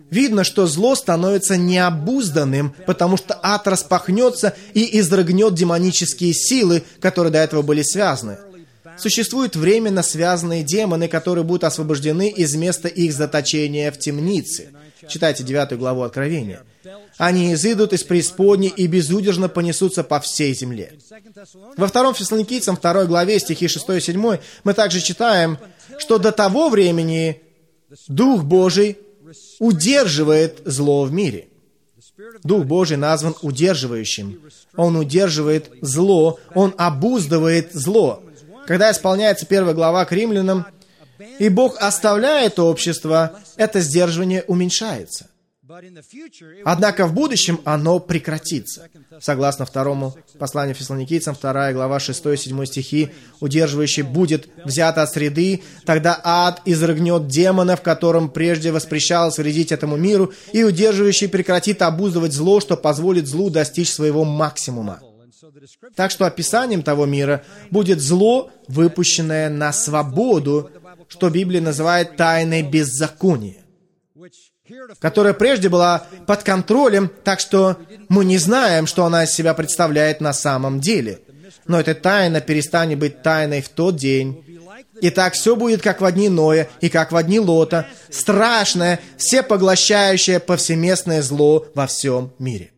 видно, что зло становится необузданным, потому что ад распахнется и изрыгнет демонические силы, которые до этого были связаны. Существуют временно связанные демоны, которые будут освобождены из места их заточения в темнице. Читайте девятую главу Откровения. Они изыдут из преисподней и безудержно понесутся по всей земле. Во втором Фессалоникийцам, второй главе, стихи шесть и семь, мы также читаем, что до того времени Дух Божий удерживает зло в мире. Дух Божий назван удерживающим. Он удерживает зло, Он обуздывает зло. Когда исполняется первая глава к Римлянам, и Бог оставляет общество, это сдерживание уменьшается. Однако в будущем оно прекратится. Согласно второму посланию Фессалоникийцам, вторая глава, шестой и седьмой стихи, удерживающий будет взят от среды, тогда ад изрыгнет демона, в котором прежде воспрещалось вредить этому миру, и удерживающий прекратит обуздывать зло, что позволит злу достичь своего максимума. Так что описанием того мира будет зло, выпущенное на свободу, что Библия называет тайной беззакония, которая прежде была под контролем, так что мы не знаем, что она из себя представляет на самом деле. Но эта тайна перестанет быть тайной в тот день. И так все будет, как в дни Ноя и как в дни Лота, страшное, всепоглощающее повсеместное зло во всем мире.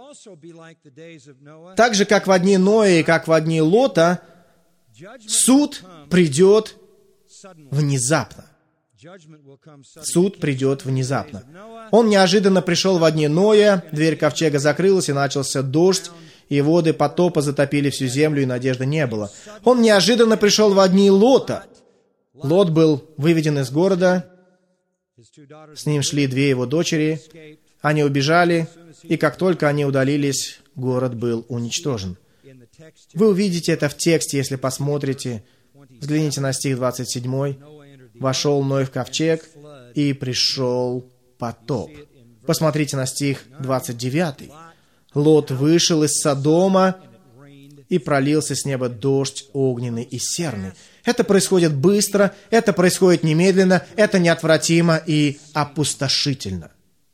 Так же, как в дни Ноя и как в дни Лота, суд придет внезапно. Суд придет внезапно. Он неожиданно пришел во дни Ноя, дверь ковчега закрылась, и начался дождь, и воды потопа затопили всю землю, и надежды не было. Он неожиданно пришел во дни Лота. Лот был выведен из города, с ним шли две его дочери, они убежали, и как только они удалились, город был уничтожен. Вы увидите это в тексте, если посмотрите. Взгляните на стих двадцать семь. «Вошел Ной в ковчег, и пришел потоп». Посмотрите на стих двадцать девять. «Лот вышел из Содома, и пролился с неба дождь огненный и серный». Это происходит быстро, это происходит немедленно, это неотвратимо и опустошительно.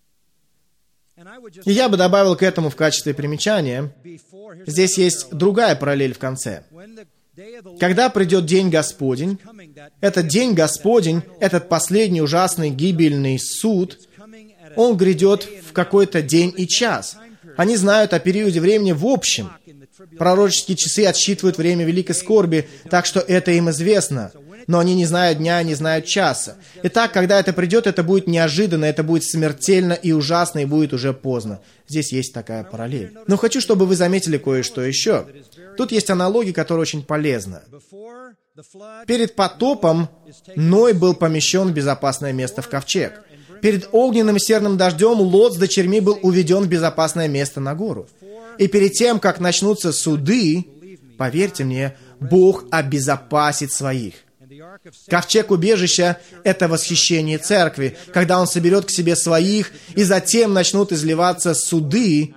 И я бы добавил к этому в качестве примечания, здесь есть другая параллель в конце. Когда придет день Господень, этот день Господень, этот последний ужасный гибельный суд, он грядет в какой-то день и час. Они знают о периоде времени в общем. Пророческие часы отсчитывают время великой скорби, так что это им известно. Но они не знают дня, не знают часа. Итак, когда это придет, это будет неожиданно, это будет смертельно и ужасно, и будет уже поздно. Здесь есть такая параллель. Но хочу, чтобы вы заметили кое-что еще. Тут есть аналогия, которая очень полезна. Перед потопом Ной был помещен в безопасное место в ковчег. Перед огненным и серным дождем Лот с дочерьми был уведен в безопасное место на гору. И перед тем, как начнутся суды, поверьте мне, Бог обезопасит своих. Ковчег убежища — это восхищение церкви, когда Он соберет к себе своих, и затем начнут изливаться суды.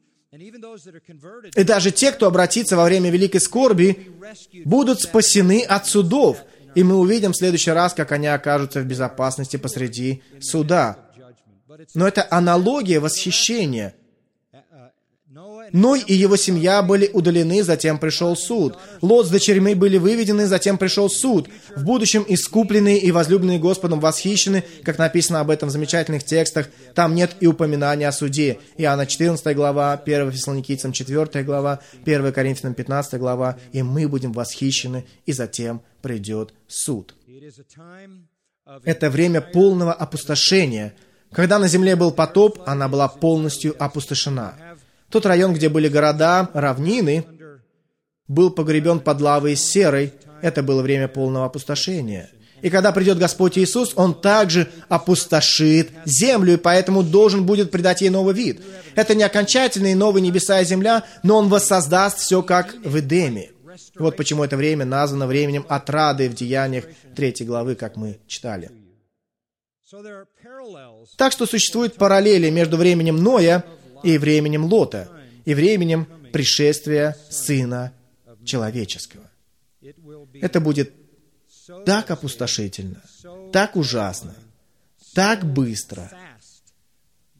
И даже те, кто обратится во время великой скорби, будут спасены от судов. И мы увидим в следующий раз, как они окажутся в безопасности посреди суда. Но это аналогия восхищения. Ной и его семья были удалены, затем пришел суд. Лот с дочерьми были выведены, затем пришел суд. В будущем искупленные и возлюбленные Господом восхищены, как написано об этом в замечательных текстах. Там нет и упоминания о суде. Иоанна четырнадцатая глава, первое Фессалоникийцам четвёртая глава, первое Коринфянам пятнадцатая глава. И мы будем восхищены, и затем придет суд. Это время полного опустошения. Когда на земле был потоп, она была полностью опустошена. Тот район, где были города, равнины, был погребен под лавой серой. Это было время полного опустошения. И когда придет Господь Иисус, Он также опустошит землю, и поэтому должен будет придать ей новый вид. Это не окончательные новые небеса и земля, но Он воссоздаст все, как в Эдеме. Вот почему это время названо временем отрады в Деяниях третьей главы, как мы читали. Так что существуют параллели между временем Ноя и временем Лота, и временем пришествия Сына Человеческого. Это будет так опустошительно, так ужасно, так быстро,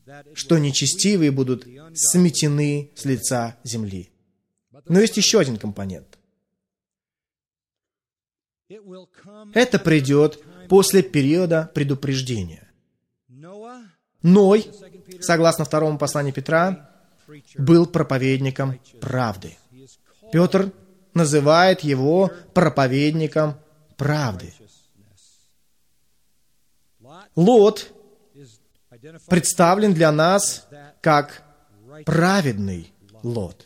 что нечестивые будут сметены с лица земли. Но есть еще один компонент. Это придет после периода предупреждения. Ной, согласно второму посланию Петра, был проповедником правды. Петр называет его проповедником правды. Лот представлен для нас как праведный Лот.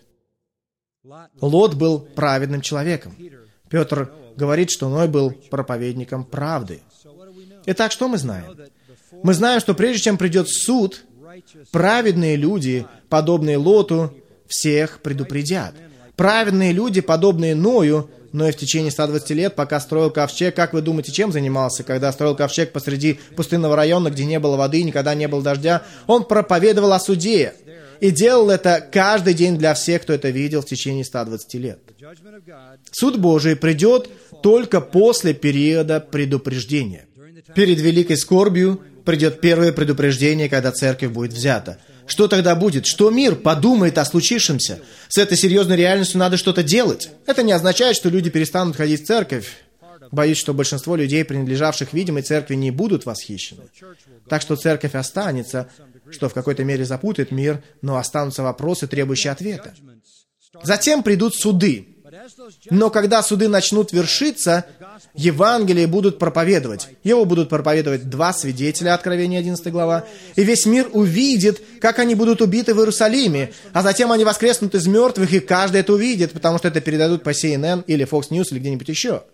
Лот был праведным человеком. Петр говорит, что Ной был проповедником правды. Итак, что мы знаем? Мы знаем, что прежде чем придет суд, праведные люди, подобные Лоту, всех предупредят. Праведные люди, подобные Ною, Ной в течение ста двадцати лет, пока строил ковчег, как вы думаете, чем занимался, когда строил ковчег посреди пустынного района, где не было воды, никогда не было дождя? Он проповедовал о суде. И делал это каждый день для всех, кто это видел в течение ста двадцати лет. Суд Божий придет только после периода предупреждения. Перед великой скорбью придет первое предупреждение, когда церковь будет взята. Что тогда будет? Что мир подумает о случившемся? С этой серьезной реальностью надо что-то делать. Это не означает, что люди перестанут ходить в церковь. Боюсь, что большинство людей, принадлежавших видимой церкви, не будут восхищены. Так что церковь останется, что в какой-то мере запутает мир, но останутся вопросы, требующие ответа. Затем придут суды. Но когда суды начнут вершиться, Евангелие будут проповедовать. Его будут проповедовать два свидетеля, Откровение одиннадцатая глава, и весь мир увидит, как они будут убиты в Иерусалиме, а затем они воскреснут из мертвых, и каждый это увидит, потому что это передадут по си эн эн или Fox News или где-нибудь еще.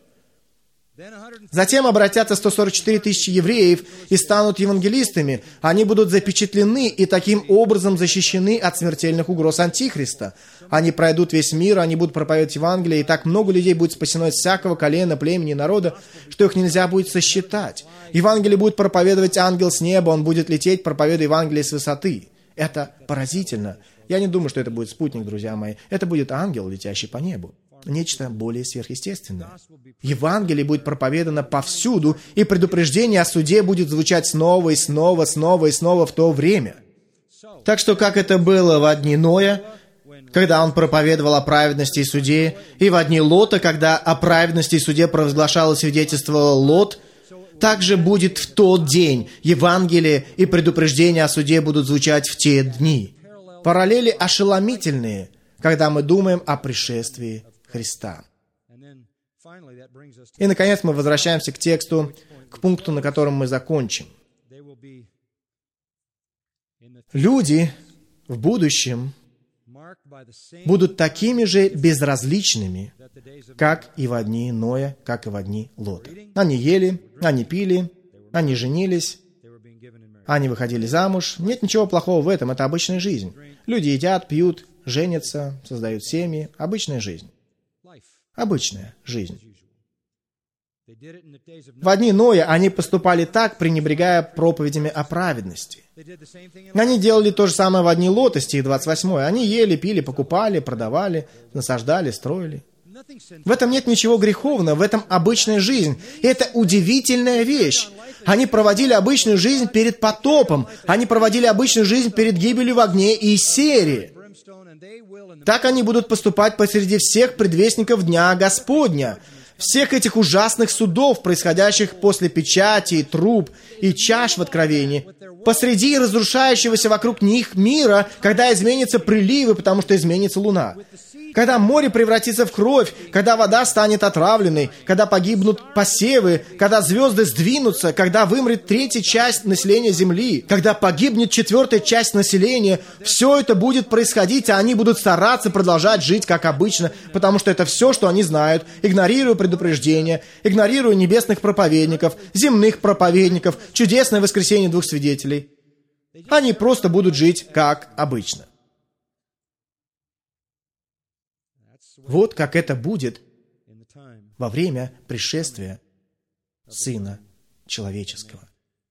Затем обратятся сто сорок четыре тысячи евреев и станут евангелистами. Они будут запечатлены и таким образом защищены от смертельных угроз Антихриста. Они пройдут весь мир, они будут проповедовать Евангелие, и так много людей будет спасено из всякого колена, племени, народа, что их нельзя будет сосчитать. Евангелие будет проповедовать ангел с неба, он будет лететь, проповедуя Евангелие с высоты. Это поразительно. Я не думаю, что это будет спутник, друзья мои. Это будет ангел, летящий по небу. Нечто более сверхъестественное. Евангелие будет проповедано повсюду, и предупреждение о суде будет звучать снова и снова, снова и снова в то время. Так что, как это было во дни Ноя, когда он проповедовал о праведности и суде, и во дни Лота, когда о праведности и суде провозглашал и свидетельствовал Лот, также будет в тот день. Евангелие и предупреждение о суде будут звучать в те дни. Параллели ошеломительные, когда мы думаем о пришествии Христа. И, наконец, мы возвращаемся к тексту, к пункту, на котором мы закончим. Люди в будущем будут такими же безразличными, как и во дни Ноя, как и во дни Лота. Они ели, они пили, они женились, они выходили замуж. Нет ничего плохого в этом, это обычная жизнь. Люди едят, пьют, женятся, создают семьи. Обычная жизнь. Обычная жизнь. В дни Ноя они поступали так, пренебрегая проповедями о праведности. Они делали то же самое в дни Лота, стих двадцать восьмой. Они ели, пили, покупали, продавали, насаждали, строили. В этом нет ничего греховного, в этом обычная жизнь. И это удивительная вещь. Они проводили обычную жизнь перед потопом. Они проводили обычную жизнь перед гибелью в огне и сере. Так они будут поступать посреди всех предвестников Дня Господня, всех этих ужасных судов, происходящих после печати, и труб и чаш в Откровении, посреди разрушающегося вокруг них мира, когда изменятся приливы, потому что изменится луна. Когда море превратится в кровь, когда вода станет отравленной, когда погибнут посевы, когда звезды сдвинутся, когда вымрет третья часть населения Земли, когда погибнет четвертая часть населения, все это будет происходить, а они будут стараться продолжать жить как обычно, потому что это все, что они знают, игнорируя предупреждения, игнорируя небесных проповедников, земных проповедников, чудесное воскресение двух свидетелей. Они просто будут жить как обычно. Вот как это будет во время пришествия Сына Человеческого.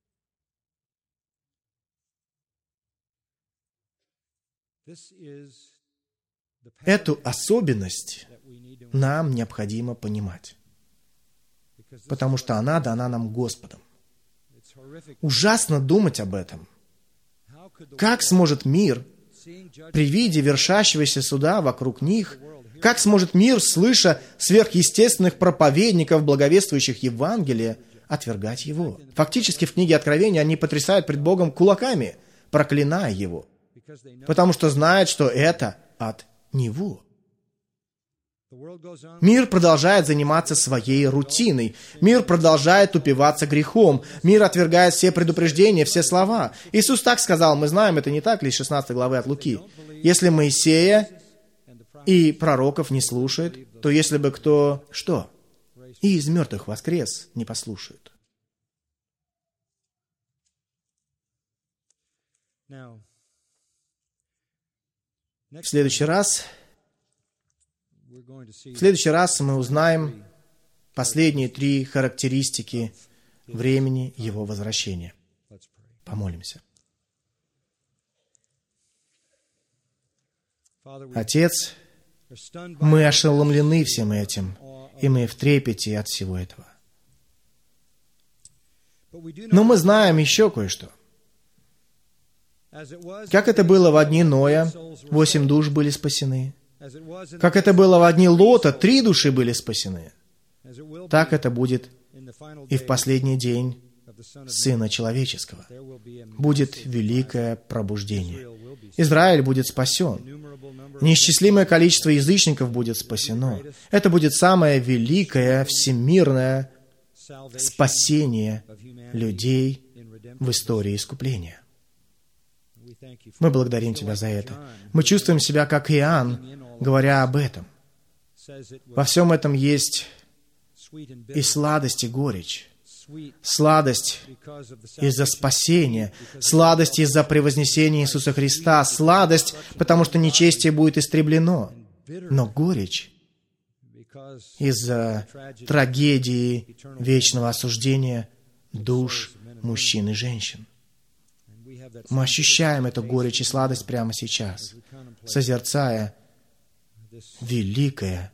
Эту особенность нам необходимо понимать, потому что она дана нам Господом. Ужасно думать об этом. Как сможет мир, при виде вершащегося суда вокруг них, как сможет мир, слыша сверхъестественных проповедников, благовествующих Евангелие, отвергать его? Фактически в книге Откровения они потрясают пред Богом кулаками, проклиная его, потому что знают, что это от него. Мир продолжает заниматься своей рутиной. Мир продолжает упиваться грехом. Мир отвергает все предупреждения, все слова. Иисус так сказал, мы знаем, это не так ли, из шестнадцатой главы от Луки. Если Моисея и пророков не слушает, то если бы кто, что? И из мертвых воскрес не послушают. В следующий раз... В следующий раз мы узнаем последние три характеристики времени Его возвращения. Помолимся. Отец, мы ошеломлены всем этим, и мы в трепете от всего этого. Но мы знаем еще кое-что. Как это было в дни Ноя, восемь душ были спасены. Как это было в дни Лота, три души были спасены. Так это будет и в последний день Сына Человеческого. Будет великое пробуждение. Израиль будет спасен. Неисчислимое количество язычников будет спасено. Это будет самое великое всемирное спасение людей в истории искупления. Мы благодарим Тебя за это. Мы чувствуем себя как Иоанн, говоря об этом. Во всем этом есть и сладость, и горечь. Сладость из-за спасения, сладость из-за превознесения Иисуса Христа, сладость, потому что нечестие будет истреблено, но горечь из-за трагедии вечного осуждения душ мужчин и женщин. Мы ощущаем эту горечь и сладость прямо сейчас, созерцая великое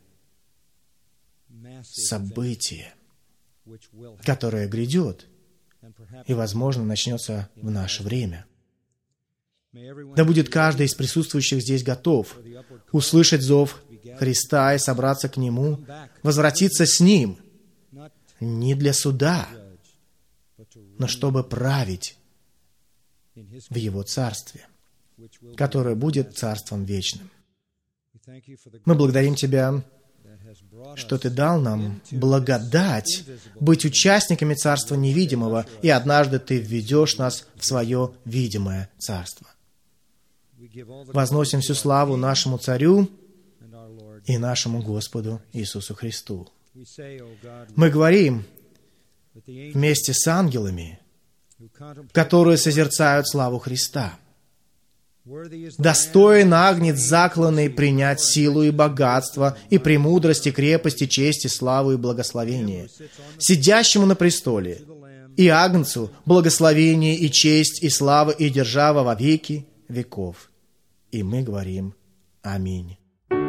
событие, которое грядет и, возможно, начнется в наше время. Да будет каждый из присутствующих здесь готов услышать зов Христа и собраться к Нему, возвратиться с Ним не для суда, но чтобы править в Его Царстве, которое будет Царством вечным. Мы благодарим Тебя, что Ты дал нам благодать быть участниками Царства невидимого, и однажды Ты введешь нас в свое видимое Царство. Возносим всю славу нашему Царю и нашему Господу Иисусу Христу. Мы говорим вместе с ангелами, которые созерцают славу Христа. Достоин агнец закланный принять силу и богатство, и премудрость, и крепость, и честь, и славу, и благословение. Сидящему на престоле, и агнцу благословение, и честь, и слава, и держава во веки веков. И мы говорим аминь.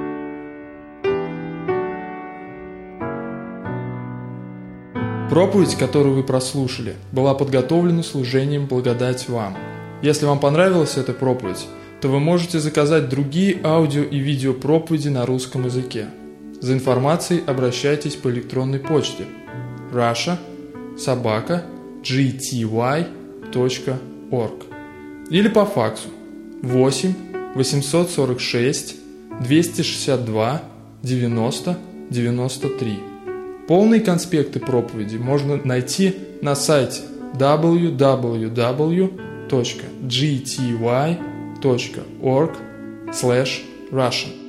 Проповедь, которую вы прослушали, была подготовлена служением «Благодать вам». Если вам понравилась эта проповедь, то вы можете заказать другие аудио и видео проповеди на русском языке. За информацией обращайтесь по электронной почте russia собака джи ти вай точка орг или по факсу восемь восемьсот сорок шесть двести шестьдесят два девяносто девяносто три. Полные конспекты проповеди можно найти на сайте дабл ю дабл ю дабл ю точка джи ти вай точка орг слэш раша.